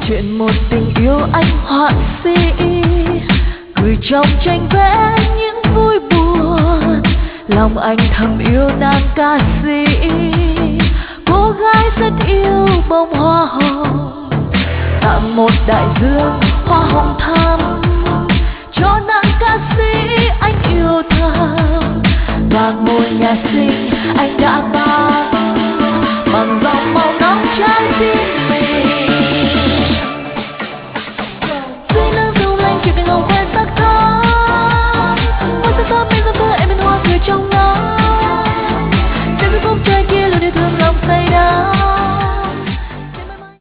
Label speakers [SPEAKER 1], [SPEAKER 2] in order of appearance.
[SPEAKER 1] chuyện một tình yêu anh họa sĩ gửi trong tranh vẽ những vui buồn. Lòng anh thầm yêu nàng ca sĩ, cô gái rất yêu bông hoa hồng. Tặng một đại dương hoa hồng thắm